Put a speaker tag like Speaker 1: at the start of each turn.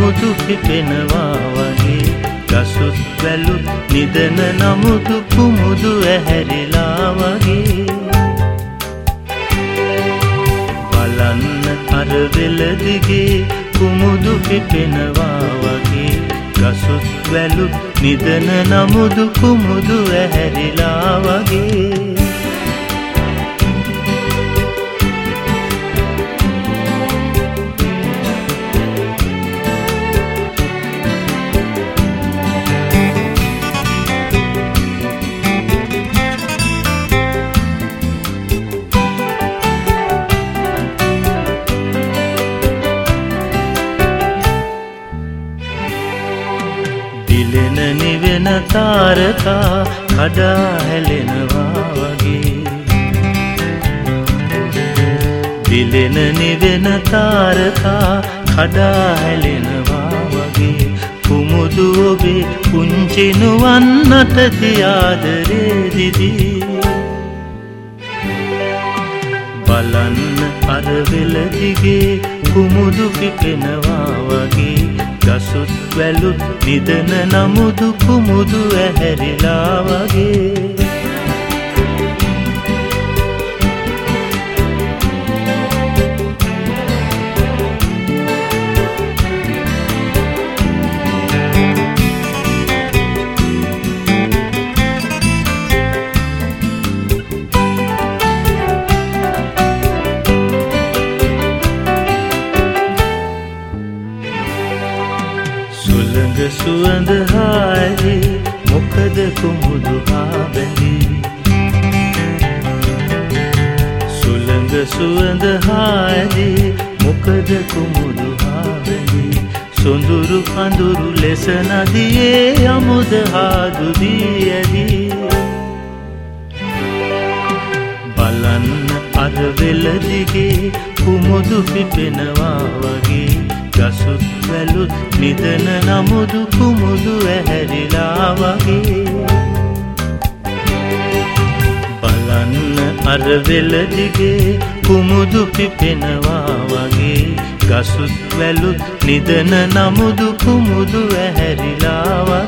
Speaker 1: කුමුදු පිපෙනවා වගේ ගසුත් වැලුත් නිදන නමුදු කුමුදු ඇහැරිලා වගේ බලන්න අර වෙල දිගේ කුමුදු පිපෙනවා වගේ ගසුත් වැලුත් නිදන නමුදු කුමුදු ඇහැරිලා වගේ දිලෙන නිවෙන තාරකා කඩා හැලෙනවා වගේ දිලෙන නිවෙන තාරකා කඩා හැලෙනවා වගේ කුමුදු ඔබේ පුංචි නුවන්නට තියාදරේ දිදී බලන්න අර වෙල දිගේ කුමුදු පිපෙනවා වගේ ගසුත් වැලුත් නිදන නමුදු කුමුදු ඇහැරිලා වගේ සුළඟ සුවඳ හාරේ මොකද කුමුදු හා බැඳී සුළඟ සුවඳ හාරේ මොකද කුමුදු හා බැඳී සොඳුරු අඳුරු ලෙස නදියේ අමුද හා දුදී ඇදී බලන්න අර වෙල දිගේ කුමුදු පිපෙනවා වගේ ගසුත් වැලුත් නිදන නමුදු කුමුදු ඇහැරිලා වගේ බලන්න අර වෙල දිගේ කුමුදු පිපෙනවා වගේ ගසුත් වැලුත් නිදන නමුදු කුමුදු ඇහැරිලා වගේ